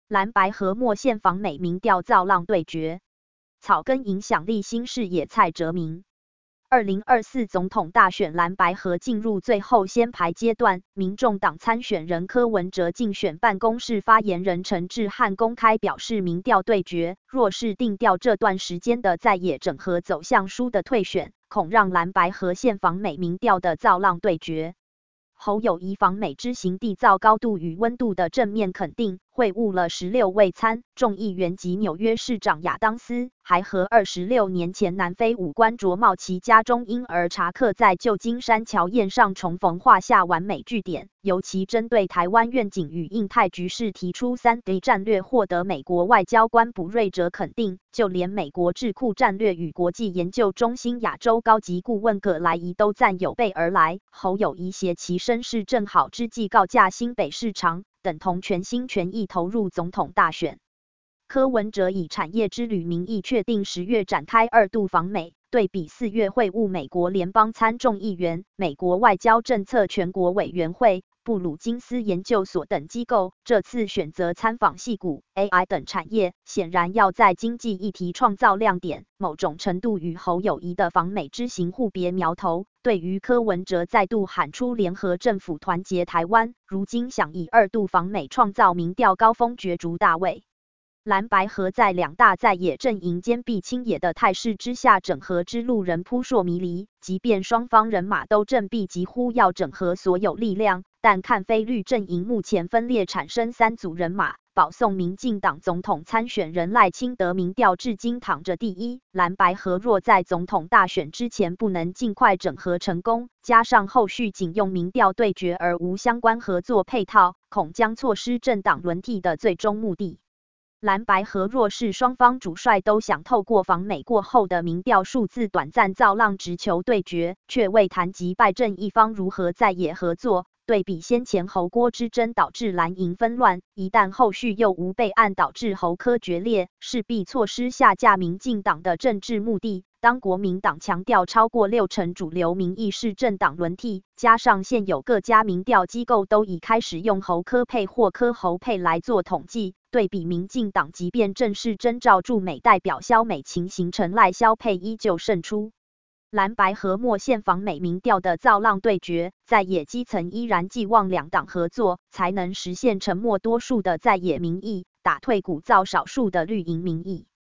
蓝白合墨县访美民调造浪对决，草根影响力新视野蔡哲明。2024总统大选蓝白合进入最后先排阶段，民众党参选人柯文哲竞选办公室发言人陈志汉公开表示，民调对决若是定调这段时间的在野整合走向输的退选，恐让蓝白合县访美民调的造浪对决。侯友宜访美之行缔造高度与温度的正面肯定，会晤了16位参众议员及纽约市长亚当斯，还和26年前南非武官卓茂其家中婴儿查克在旧金山桥宴上重逢，画下完美句点。尤其针对台湾愿景与印太局势提出3D 战略，获得美国外交官卜瑞哲肯定，就连美国智库战略与国际研究中心亚洲高级顾问葛莱仪都赞有备而来。侯友宜携其身世正好之际告假新北市长，等同全心全意投入总统大选。柯文哲以产业之旅名义确定10月展开2度访美，对比4月会晤美国联邦参众议员、美国外交政策全国委员会、布鲁金斯研究所等机构，这次选择参访矽谷、AI 等产业，显然要在经济议题创造亮点，某种程度与侯友宜的访美之行互别苗头。对于柯文哲再度喊出联合政府团结台湾，如今想以2度访美创造民调高峰角逐大位。蓝白合在两大在野阵营坚壁清野的态势之下，整合之路仍扑朔迷离。即便双方人马都振臂疾呼要整合所有力量，但看非绿阵营目前分裂产生3组人马，保送民进党总统参选人赖清德民调至今躺着第一。蓝白合若在总统大选之前不能尽快整合成功，加上后续仅用民调对决而无相关合作配套，恐将错失政党轮替的最终目的。蓝白合若是双方主帅都想透过访美过后的民调数字短暂造浪直球对决，却未谈及败阵一方如何在野合作。对比先前侯郭之争导致蓝营纷乱，一旦后续又无备案导致侯柯决裂，势必错失下架民进党的政治目的。当国民党强调超过60%主流民意是政党轮替，加上现有各家民调机构都已开始用侯柯配或柯侯配来做统计，对比民进党即便正式征召驻美代表萧美琴形成赖萧配依旧胜出。蓝白合墨县访美民调的造浪对决，在野基层依然寄望两党合作，才能实现沉默多数的在野民意，打退鼓噪少数的绿营民意。